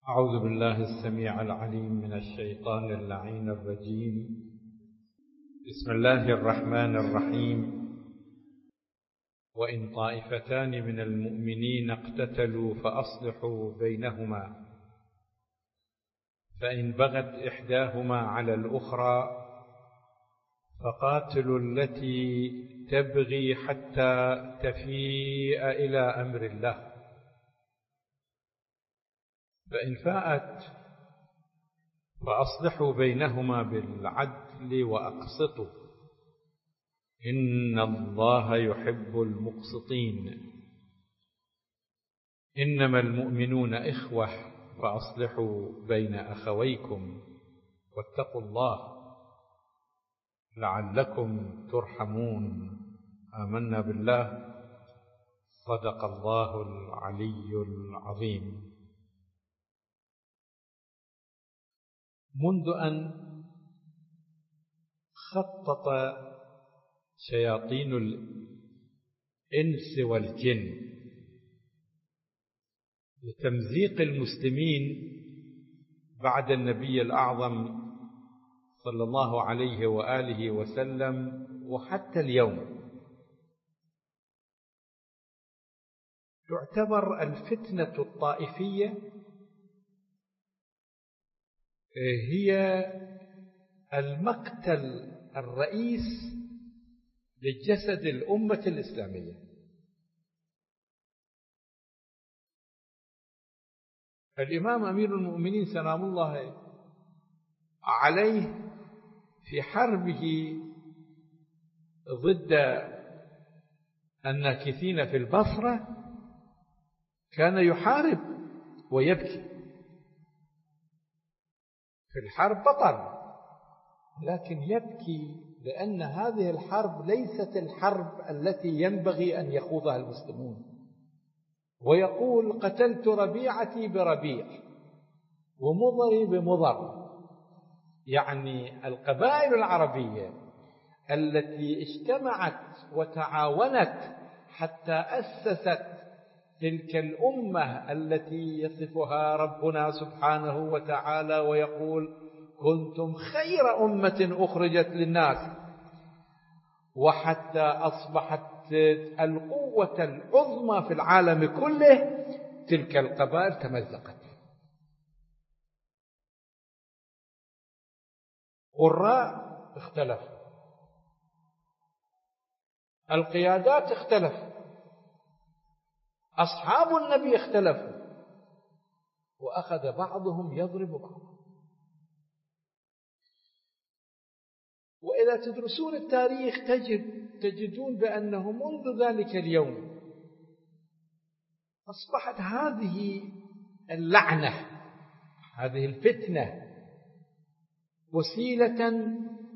أعوذ بالله السميع العليم من الشيطان اللعين الرجيم. بسم الله الرحمن الرحيم. وإن طائفتان من المؤمنين اقتتلوا فأصلحوا بينهما، فإن بغت إحداهما على الأخرى فقاتلوا التي تبغي حتى تفيء إلى أمر الله، فإن فاءت فأصلحوا بينهما بالعدل وأقسطوا، إن الله يحب المقسطين. إنما المؤمنون إخوة فأصلحوا بين أخويكم واتقوا الله لعلكم ترحمون. آمنا بالله. صدق الله العلي العظيم. منذ أن خطط شياطين الإنس والجن لتمزيق المسلمين بعد النبي الأعظم صلى الله عليه وآله وسلم وحتى اليوم، تعتبر الفتنة الطائفية هي المقتل الرئيس لجسد الأمة الإسلامية. الإمام أمير المؤمنين سلام الله عليه في حربه ضد الناكثين في البصرة كان يحارب ويبكي. في الحرب بطل، لكن يبكي لأن هذه الحرب ليست الحرب التي ينبغي أن يخوضها المسلمون. ويقول: قتلت ربيعتي بربيع ومضري بمضر. يعني القبائل العربية التي اجتمعت وتعاونت حتى أسست تلك الأمة التي يصفها ربنا سبحانه وتعالى ويقول: كنتم خير أمة أخرجت للناس، وحتى أصبحت القوة العظمى في العالم كله، تلك القبائل تمزقت. قراء اختلف، القيادات اختلف، أصحاب النبي اختلفوا، وأخذ بعضهم يضرب بعضا. وإذا تدرسون التاريخ تجدون بأنه منذ ذلك اليوم أصبحت هذه اللعنة، هذه الفتنة، وسيلة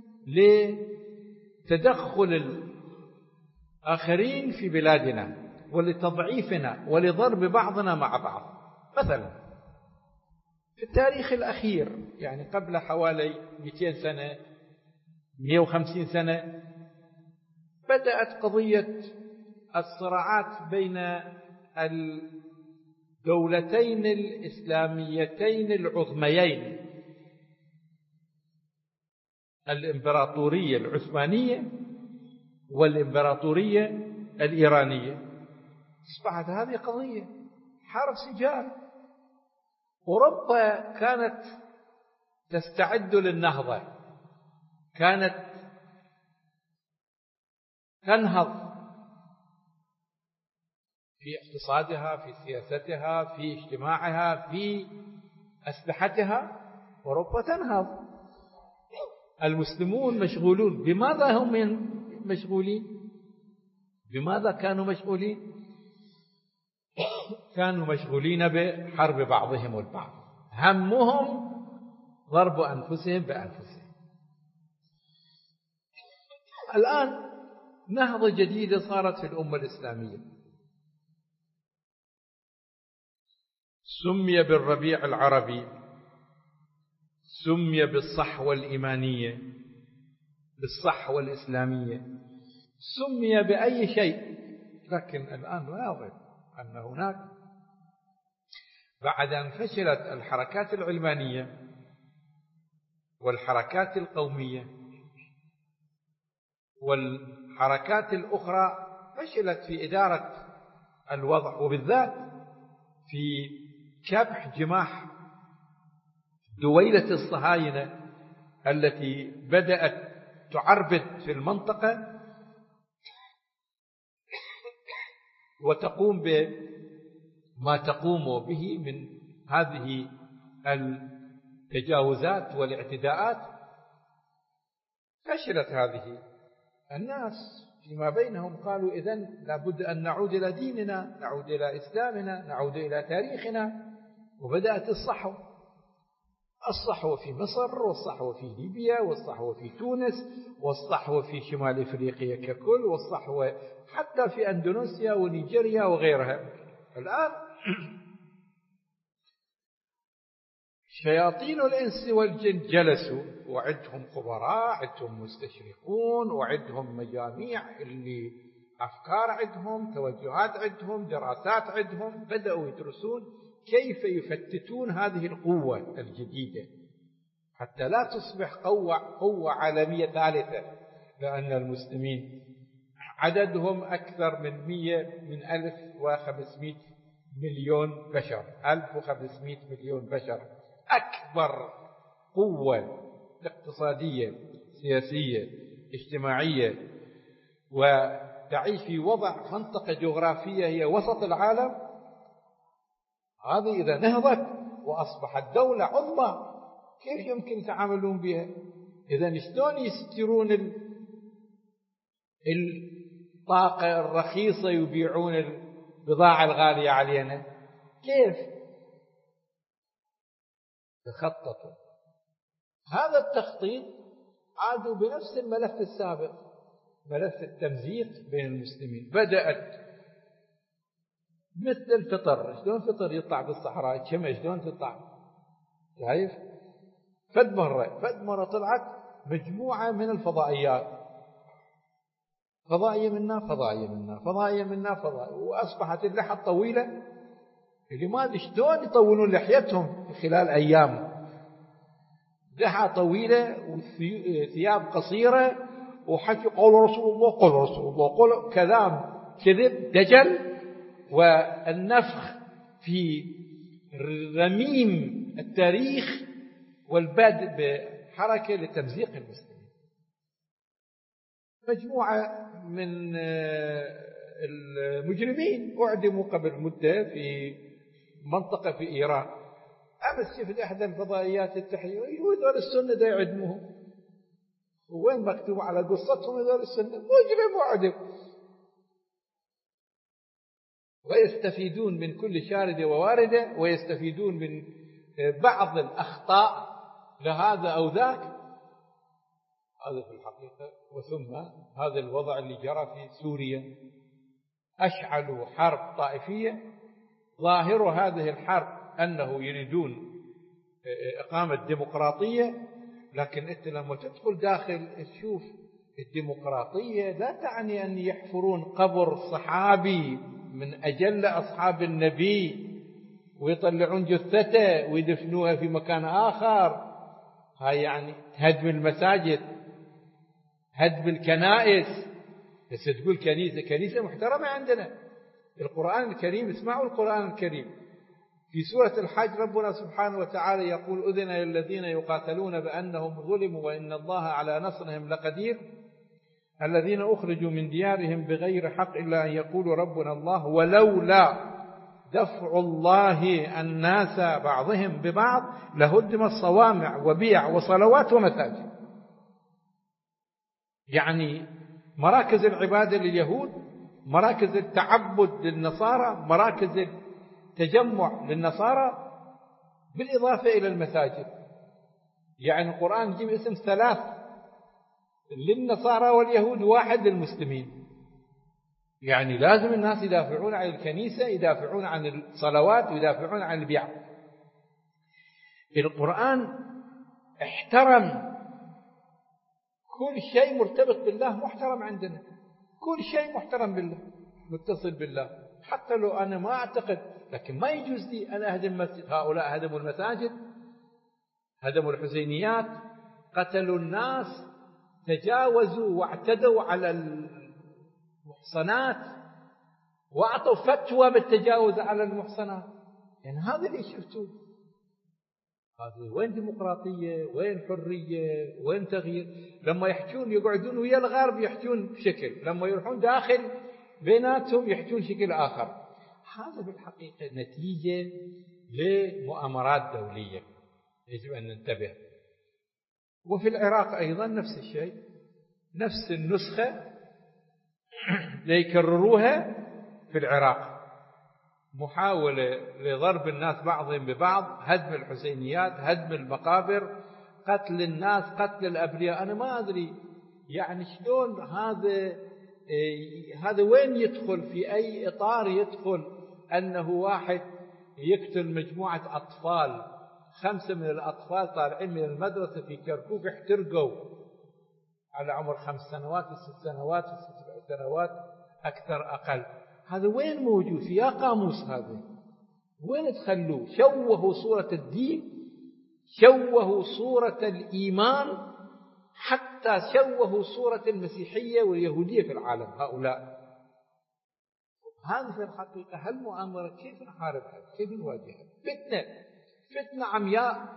لتدخل الآخرين في بلادنا ولتضعيفنا ولضرب بعضنا مع بعض. مثلا في التاريخ الأخير، يعني قبل حوالي 200 سنة 150 سنة، بدأت قضية الصراعات بين الدولتين الإسلاميتين العظميين، الإمبراطورية العثمانية والإمبراطورية الإيرانية. أصبحت هذه قضية حرب سجال. أوروبا كانت تستعد للنهضة، كانت تنهض في اقتصادها، في سياستها، في اجتماعها، في أسلحتها. أوروبا تنهض. المسلمون مشغولون. بماذا هم مشغولين؟ بماذا كانوا مشغولين؟ كانوا مشغولين بحرب بعضهم البعض، همهم ضرب أنفسهم بأنفسهم. الآن نهضة جديدة صارت في الأمة الإسلامية، سمي بالربيع العربي، سمي بالصحوة الإيمانية، بالصحوة الإسلامية، سمي بأي شيء، لكن الآن واضح أن هناك بعد أن فشلت الحركات العلمانية والحركات القومية والحركات الأخرى، فشلت في إدارة الوضع، وبالذات في كبح جماح دويلة الصهاينة التي بدأت تعربد في المنطقة وتقوم بما تقوم به من هذه التجاوزات والاعتداءات. فشلت هذه. الناس فيما بينهم قالوا إذن لابد أن نعود إلى ديننا، نعود إلى إسلامنا، نعود إلى تاريخنا. وبدأت الصحوة في مصر، والصحوة في ليبيا، والصحوة في تونس، والصحوة في شمال إفريقيا ككل، والصحوة حتى في أندونيسيا ونيجيريا وغيرها. الآن شياطين الإنس والجن جلسوا، وعدهم خبراء، عدهم مستشرقون، وعدهم مجاميع اللي أفكار عندهم، توجهات عندهم، دراسات عندهم، بدأوا يدرسون كيف يفتتون هذه القوة الجديدة حتى لا تصبح قوة عالمية ثالثة. لأن المسلمين عددهم أكثر من 1500 مليون بشر، 1500 مليون بشر، أكبر قوة اقتصادية سياسية اجتماعية، وتعيش في وضع منطقة جغرافية هي وسط العالم. هذه إذا نهضت وأصبحت دولة عظمى، كيف يمكن يتعاملون بها؟ إذا شلون يسترون الطاقة الرخيصة يبيعون البضاعة الغالية علينا؟ كيف؟ تخططوا هذا التخطيط، عادوا بنفس الملف السابق، ملف التمزيق بين المسلمين. بدأت مثل الفطر، شلون الفطر يطلع بالصحراء كما شلون تطلع، شايف؟ فد مرة طلعت مجموعة من الفضائيات، فضائية منا فضائية منا فضائية منا فضائية، وأصبحت اللحى الطويلة اللي ما أدري شلون يطولون لحيتهم خلال أيام، لحى طويلة وثياب قصيرة وحكي قول رسول الله قول رسول الله قول، كلام كذب دجل، والنفخ في رميم التاريخ والبدء بحركة لتمزيق المسلمين. مجموعة من المجرمين أعدموا قبل مدة في منطقة في إيران. أمس شفت إحدى الفضائيات التحية، وذول السنة دا يعدموهم، وين مكتوب على قصتهم هذول السنة؟ مجرم وعدم. ويستفيدون من كل شاردة وواردة، ويستفيدون من بعض الأخطاء لهذا أو ذاك. هذا في الحقيقة. وثم هذا الوضع اللي جرى في سوريا، أشعلوا حرب طائفية، ظاهر هذه الحرب أنه يريدون إقامة ديمقراطية، لكن أنت لما تدخل داخل تشوف الديمقراطية لا تعني أن يحفرون قبر صحابي من أجل أصحاب النبي ويطلعون جثته ويدفنوها في مكان آخر. هاي يعني هدم المساجد، هدم الكنائس. بس تقول كنيسة محترمة عندنا. القرآن الكريم، اسمعوا القرآن الكريم في سورة الحج، ربنا سبحانه وتعالى يقول: أذن للذين يقاتلون بأنهم ظلموا وإن الله على نصرهم لقدير، الذين أخرجوا من ديارهم بغير حق إلا أن يقولوا ربنا الله ولولا دفع الله الناس بعضهم ببعض لهدمت صوامع وبيع وصلوات ومساجد. يعني مراكز العبادة لليهود، مراكز التعبد للنصارى، مراكز التجمع للنصارى، بالإضافة إلى المساجد. يعني القرآن يجيب اسم 3 للنصارى واليهود، 1 للمسلمين. يعني لازم الناس يدافعون عن الكنيسة، يدافعون عن الصلوات، ويدافعون عن البيع. القرآن احترم كل شيء مرتبط بالله، محترم عندنا. كل شيء محترم بالله، متصل بالله. حتى لو أنا ما أعتقد لكن ما يجوز لي أنا أهدم المسجد. هؤلاء هدموا المساجد، هدموا الحسينيات، قتلوا الناس، تجاوزوا واعتدوا على المحصنات، وأعطوا فتوى بالتجاوز على المحصنات. يعني هذا اللي شفتوه. هذا وين ديمقراطية؟ وين حرية؟ وين تغيير؟ لما يحجون يقعدون ويا الغرب يحجون بشكل، لما يروحون داخل بيناتهم يحجون شكل آخر. هذا بالحقيقة نتيجة لمؤامرات دولية يجب أن ننتبه. وفي العراق أيضا نفس الشيء، نفس النسخة ليكرروها في العراق، محاولة لضرب الناس بعضهم ببعض، هدم الحسينيات، هدم المقابر، قتل الناس، قتل الأبرياء. أنا ما أدري يعني شلون هذا وين يدخل، في أي إطار يدخل أنه واحد يقتل مجموعة أطفال، 5 من الأطفال طالعين من المدرسة في كركوك احترقوا على عمر 5 سنوات و6 سنوات و7 سنوات أكثر أقل. هذا وين موجود؟ في قاموس هذا وين تخلوه؟ شوهوا صورة الدين، شوهوا صورة الإيمان، حتى شوهوا صورة المسيحية واليهودية في العالم. هؤلاء هذه في الحقيقة هالمؤامرة كيف نحاربها؟ كيف نواجهها؟ فتنة عمياء،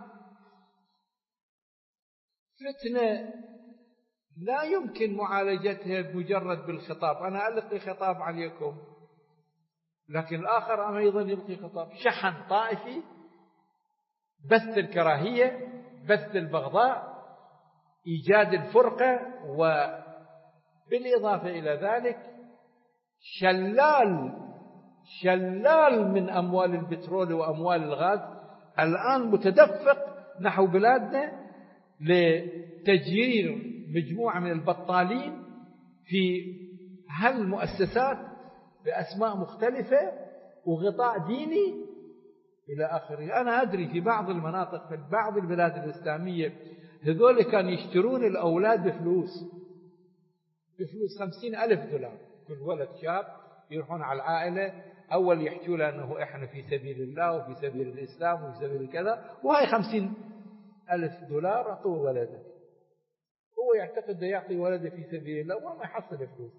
فتنة لا يمكن معالجتها بمجرد بالخطاب. أنا ألقي خطاب عليكم، لكن الآخر أيضا يلقي خطاب، شحن طائفي، بث الكراهية، بث البغضاء، إيجاد الفرقة، وبالإضافة إلى ذلك شلال من أموال البترول وأموال الغاز الآن متدفق نحو بلادنا لتجيير مجموعة من البطالين في هالمؤسسات بأسماء مختلفة وغطاء ديني إلى آخره. أنا أدري في بعض المناطق في بعض البلاد الإسلامية هذول كانوا يشترون الأولاد بفلوس 50,000 دولار كل ولد شاب، يروحون على العائلة، أول يحكوا له أنه إحنا في سبيل الله وفي سبيل الإسلام وفي سبيل كذا، وهاي 50,000 دولار أعطوه ولده. هو يعتقد أنه يعطي ولده في سبيل الله وما يحصل فلوس.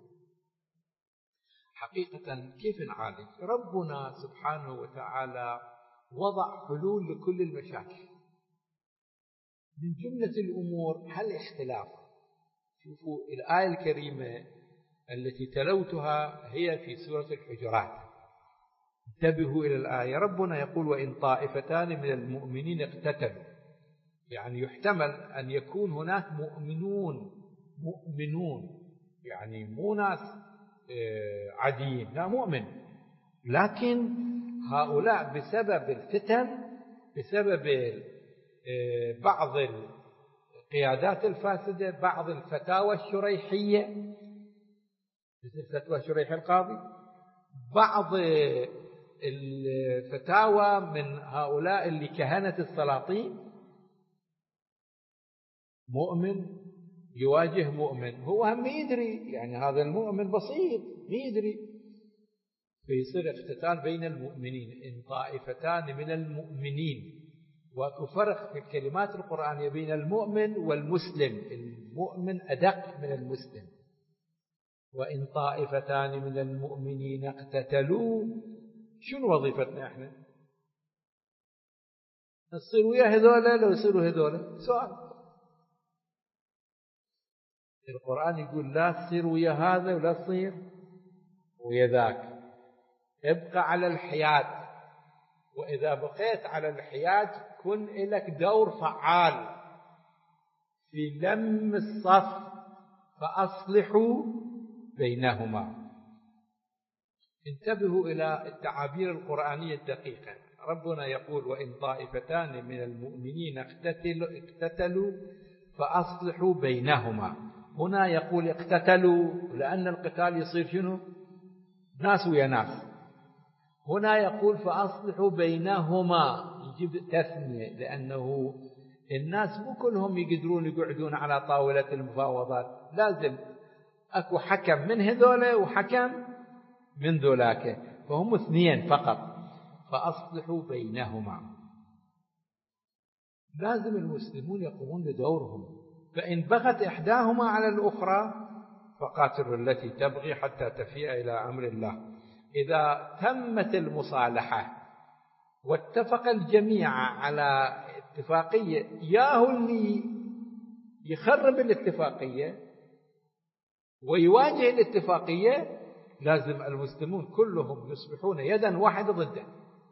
حقيقة كيف نعالج؟ ربنا سبحانه وتعالى وضع حلول لكل المشاكل. من جملة الأمور الاختلاف. شوفوا الآية الكريمة التي تلوتها هي في سورة الحجرات، انتبهوا إلى الآية. ربنا يقول: وإن طائفتان من المؤمنين اقتتلوا. يعني يحتمل أن يكون هناك مؤمنون يعني مو ناس عاديين، لا، مؤمن، لكن هؤلاء بسبب الفتن، بسبب بعض القيادات الفاسدة، بعض الفتاوى الشريحية مثل فتوى شريح القاضي، بعض الفتاوى من هؤلاء اللي كهنة السلاطين، مؤمن يواجه مؤمن، هو هم يدري يعني هذا المؤمن بسيط يدري، فيصير اقتتال بين المؤمنين. إن طائفتان من المؤمنين، وكفرق في الكلمات القرآنية بين المؤمن والمسلم، المؤمن أدق من المسلم. وإن طائفتان من المؤمنين اقتتلوا، شنو وظيفتنا احنا؟ نصير ويا هذولا لو يصيروا هذولا؟ سؤال. القرآن يقول لا تصير ويا هذا ولا تصير ويا ذاك، ابقى على الحياد، وإذا بقيت على الحياد كن لك دور فعال في لم الصف، فأصلحوا بينهما. انتبهوا إلى التعابير القرآنية الدقيقة. ربنا يقول: وإن طائفتان من المؤمنين اقتتلوا فأصلحوا بينهما. هنا يقول اقتتلوا لأن القتال يصير شنو؟ ناس ويا ناس. هنا يقول فأصلحوا بينهما، يجيب تثنية، لأنه الناس مو كلهم يقدرون يقعدون على طاولة المفاوضات، لازم أكو حكم من هذولا وحكم من ذولاك، فهم 2 فقط. فأصلحوا بينهما. لازم المسلمون يقومون بدورهم، فإن بغت إحداهما على الأخرى فقاتلوا التي تبغي حتى تفيء إلى أمر الله. إذا تمت المصالحة واتفق الجميع على اتفاقية، ياهو اللي يخرب الاتفاقية ويواجه الاتفاقية، لازم المسلمون كلهم يصبحون يدا واحدة ضده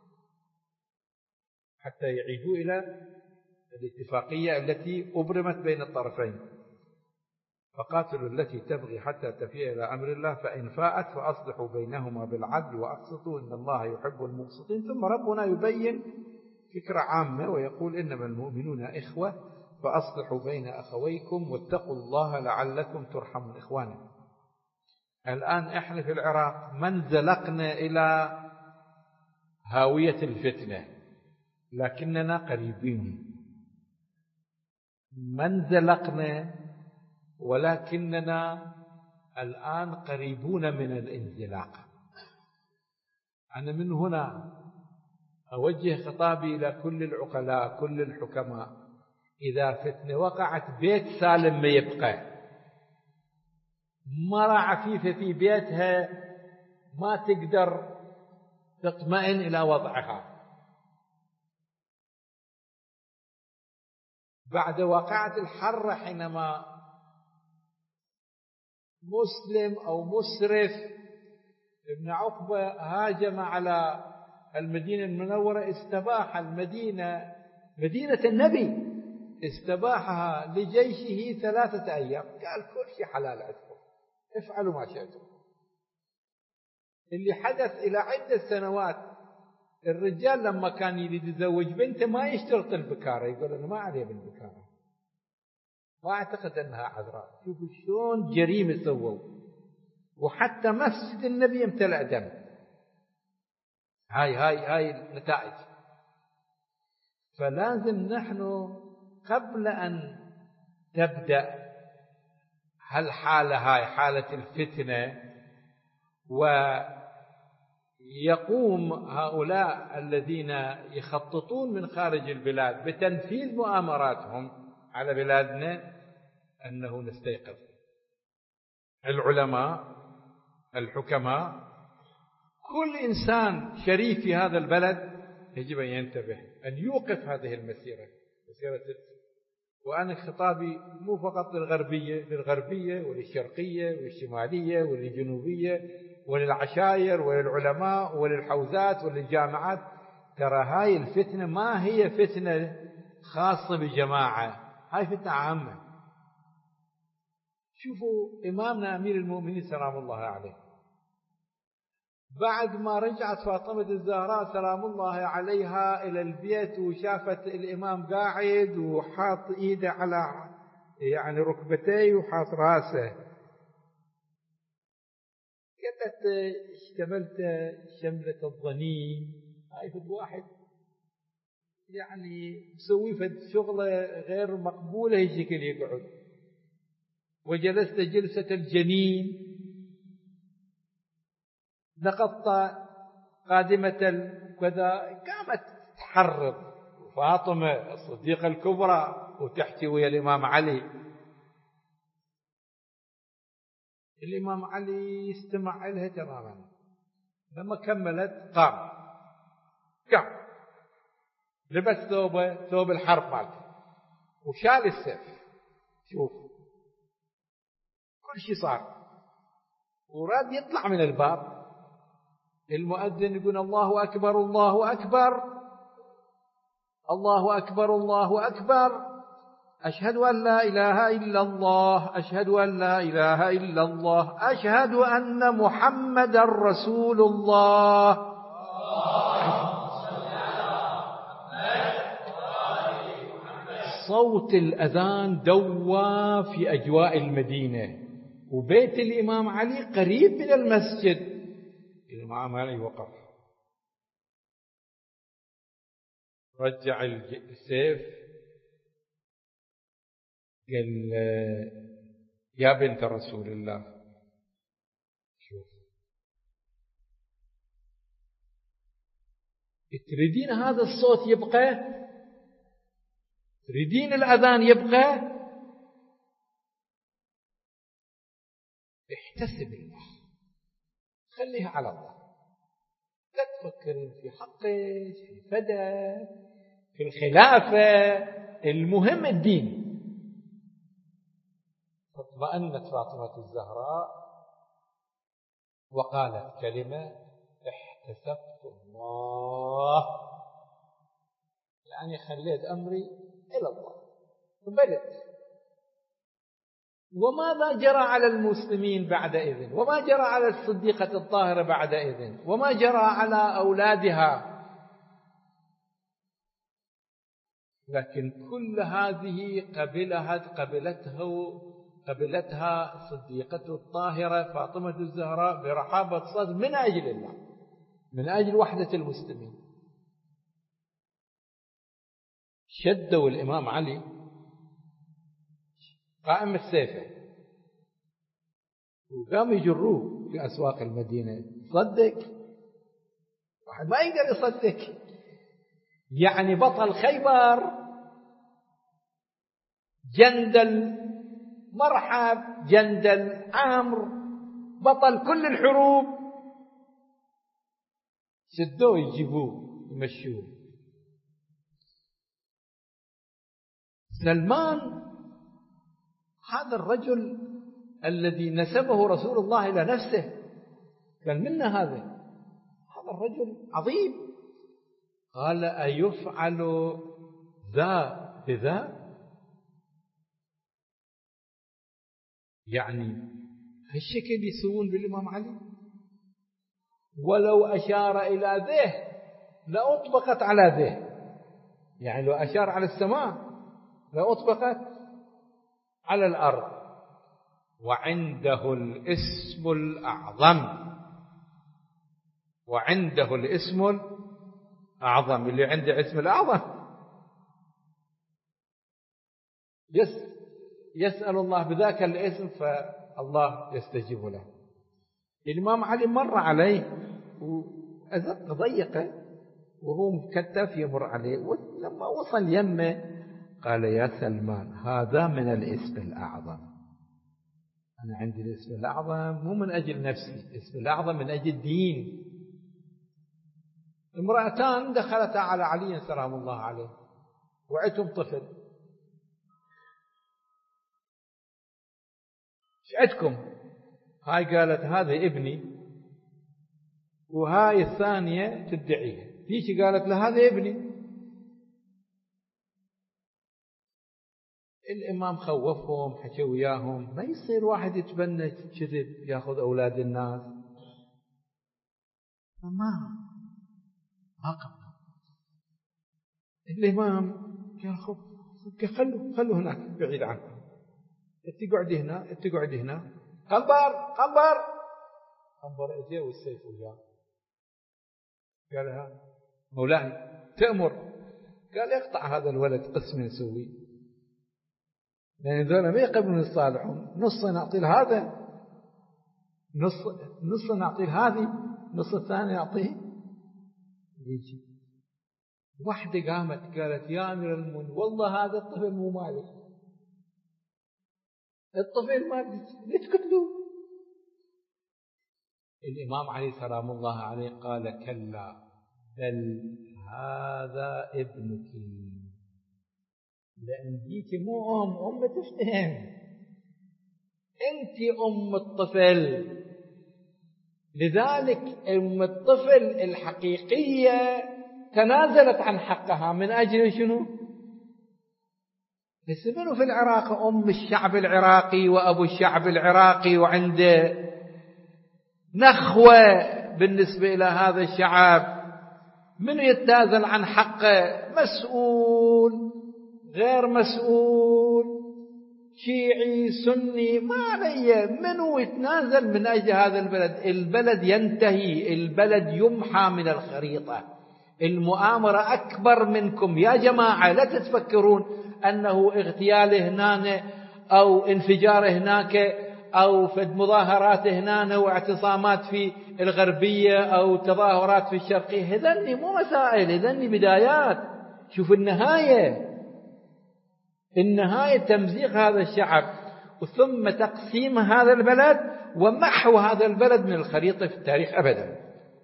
حتى يعيدوا إلى الاتفاقية التي أبرمت بين الطرفين. فقاتلوا التي تبغي حتى تفيء إلى أمر الله، فإن فاءت فأصلحوا بينهما بالعدل وأقسطوا إن الله يحب المقسطين. ثم ربنا يبين فكرة عامة ويقول إنما المؤمنون إخوة فأصلحوا بين أخويكم واتقوا الله لعلكم ترحمون. إخوانا، الآن إحنا في العراق ما انزلقنا إلى هاوية الفتنة، لكننا قريبين. ما انزلقنا ولكننا الآن قريبون من الانزلاق. أنا من هنا أوجه خطابي إلى كل العقلاء كل الحكماء: إذا فتنة وقعت بيت سالم ما يبقى، مرة عفيفة في بيتها ما تقدر تطمئن إلى وضعها. بعد واقعة الحرة حينما مسلم أو مسرف ابن عقبة هاجم على المدينة المنورة، استباح المدينة، مدينة النبي، استباحها لجيشه 3 أيام. قال كل شيء حلال عندكم، افعلوا ما شئتم. اللي حدث إلى عدة سنوات، الرجال لما كان يريد يزوج بنته ما يشترط البكارة، يقول أنا ما عليه بالبكارة، ما أعتقد أنها عذراء. شوفوا شلون جريمة سووا، وحتى مسجد النبي امتلأ دم. هاي النتائج. فلازم نحن قبل أن تبدأ هالحالة، هاي حالة الفتنة، ويقوم هؤلاء الذين يخططون من خارج البلاد بتنفيذ مؤامراتهم على بلادنا، أنه نستيقظ. العلماء، الحكماء، كل إنسان شريف في هذا البلد يجب أن ينتبه، أن يوقف هذه المسيرة، مسيرة. وأنا خطابي مو فقط للغربية وللشرقية والشمالية وللجنوبية وللعشائر وللعلماء وللحوزات وللجامعات. ترى هاي الفتنة ما هي فتنة خاصة بجماعة، هاي فتنة عامة. شوفوا إمامنا أمير المؤمنين سلام الله عليه، بعد ما رجعت فاطمة الزهراء سلام الله عليها إلى البيت وشافت الإمام قاعد وحاط إيده على ركبتيه وحاط راسه، قالت اشتملت شملة الضنين. هاي فد واحد مسوي فد شغلة غير مقبولة هالشكل يقعد، وجلست جلسة الجنين، نقضت قادمة كذا. قامت تحرض فاطمة الصديقة الكبرى وتحكي ويا الإمام علي. الإمام علي يستمع لها تماما. لما كملت قام لبس ثوب الحرب مالته وشال السيف. شوف كل شيء صار، وراد يطلع من الباب. المؤذن يقول الله أكبر الله أكبر الله أكبر الله أكبر، أشهد أن لا إله إلا الله، أشهد أن لا إله إلا الله، أشهد أن محمد رسول الله. صوت الأذان دوى في أجواء المدينة، وبيت الإمام علي قريب من المسجد. الإمام علي وقف، رجع السيف، قال يا بنت رسول الله، شوف تريدين هذا الصوت يبقى؟ تريدين الأذان يبقى؟ احتسب الله، خليها على الله، لا تفكرين في حقك، في فدك، في الخلافة، المهم الدين. فاطمأنت فاطمة الزهراء وقالت كلمة: احتسبت الله، يعني خليت أمري إلى الله وبلت. وماذا جرى على المسلمين بعدئذ؟ وما جرى على الصديقة الطاهرة بعدئذ؟ وما جرى على أولادها؟ لكن كل هذه قبلتها صديقة الطاهرة فاطمة الزهراء برحابة صدر من أجل الله، من أجل وحدة المسلمين. شدوا الإمام علي قائم السيفة وقام يجروه في أسواق المدينة. صدق واحد ما يقدر يصدق، يعني بطل خيبر، جندل مرحب، جندل عمرو، بطل كل الحروب، شدوه يجيبوه يمشوه. سلمان هذا الرجل الذي نسبه رسول الله إلى نفسه، قال منا هذا الرجل عظيم. قال: أيفعل ذا بذا؟ يعني هالشكل يسوون بالإمام علي؟ ولو أشار إلى ذه لأطبقت على ذه، يعني لو أشار على السماء لأطبقت على الأرض. وعنده الاسم الأعظم، وعنده الاسم الأعظم، اللي عنده اسم الأعظم يسأل الله بذاك الاسم فالله يستجيب له. الإمام علي مر عليه وأزق ضيقه وهو مكتف يمر عليه، ولما وصل يمه قال: يا سلمان، هذا من الاسم الأعظم. أنا عندي الاسم الأعظم مو من أجل نفسي، الاسم الأعظم من أجل دين. امرأتان دخلتا على علي سلام الله عليه وعندهم طفل. ايش عندكم؟ هاي قالت هذا ابني، وهاي الثانية تدعيها. ذيك قالت له هذا ابني. الإمام خوفهم، حكى وياهم: ما يصير واحد يتبنى كذب ياخذ أولاد الناس. ما قبل الإمام قال: خلوا هناك بعيد عنكم، تقعدي هنا تقعدي هنا. قنبر اجيه والسيف وياه. قال: ها مولاي تأمر؟ قال: اقطع هذا الولد قسم نسوي، لأن ذولا ما يقبلون الصالحون، نص نعطي لهذا، نص نعطي لهذه، نص الثاني نعطيه. يجي واحدة قامت قالت: يا أمير المؤمنين، والله هذا الطفل مو مالك، الطفل مالك، ليش تقتلوه؟ الإمام علي سلام الله عليه قال: كلا، بل هذا ابنك، لأن ديك مو أم تفتهم، أنت أم الطفل. لذلك أم الطفل الحقيقية تنازلت عن حقها من أجل شنو؟ بس منو في العراق أم الشعب العراقي وأبو الشعب العراقي وعنده نخوة بالنسبة إلى هذا الشعب؟ منو يتنازل عن حقه؟ مسؤول، غير مسؤول، شيعي، سني، ما علي، منو يتنازل من أجل هذا البلد؟ البلد ينتهي، البلد يمحى من الخريطة. المؤامرة أكبر منكم يا جماعة، لا تتفكرون أنه اغتيال هنا أو انفجار هناك أو في مظاهرات هنا واعتصامات في الغربية أو تظاهرات في الشرقية. هذني مو مسائل، هذني بدايات. شوف النهاية تمزيق هذا الشعب، وثم تقسيم هذا البلد ومحو هذا البلد من الخريطة في التاريخ أبدا.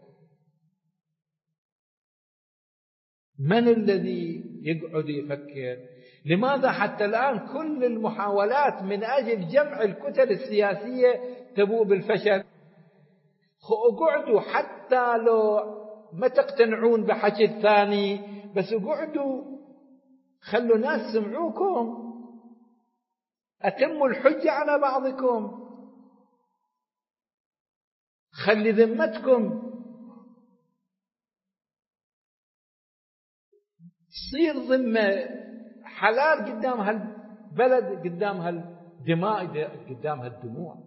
من الذي يقعد يفكر؟ لماذا حتى الآن كل المحاولات من أجل جمع الكتل السياسية تبوء بالفشل؟ اقعدوا حتى لو ما تقتنعون بحكي الثاني، بس اقعدوا خلوا ناس سمعوكم، أتموا الحجة على بعضكم، خلي ذمتكم تصير ذمة حلال قدام هالبلد، قدام هالدماء، قدام هالدموع.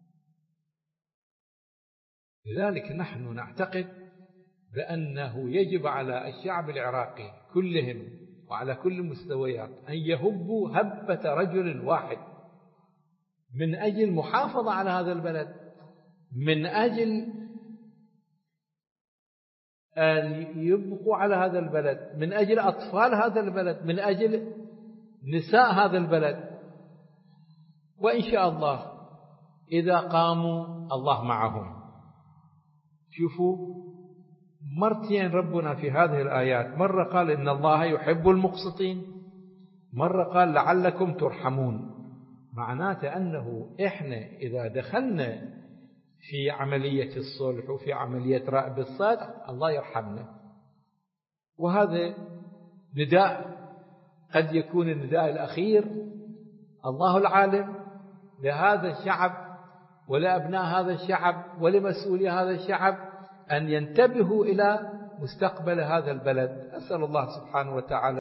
لذلك نحن نعتقد بأنه يجب على الشعب العراقي كلهم وعلى كل المستويات أن يهبوا هبة رجل واحد من أجل محافظة على هذا البلد، من أجل أن يبقوا على هذا البلد، من أجل أطفال هذا البلد، من أجل نساء هذا البلد. وإن شاء الله إذا قاموا الله معهم. شوفوا مرتين ربنا في هذه الآيات، مرة قال إن الله يحب المقسطين، مرة قال لعلكم ترحمون. معناته أنه إحنا إذا دخلنا في عملية الصلح وفي عملية رأب الصدع الله يرحمنا. وهذا نداء قد يكون النداء الأخير، الله العالم، لهذا الشعب ولأبناء هذا الشعب ولمسؤولي هذا الشعب أن ينتبهوا إلى مستقبل هذا البلد. أسأل الله سبحانه وتعالى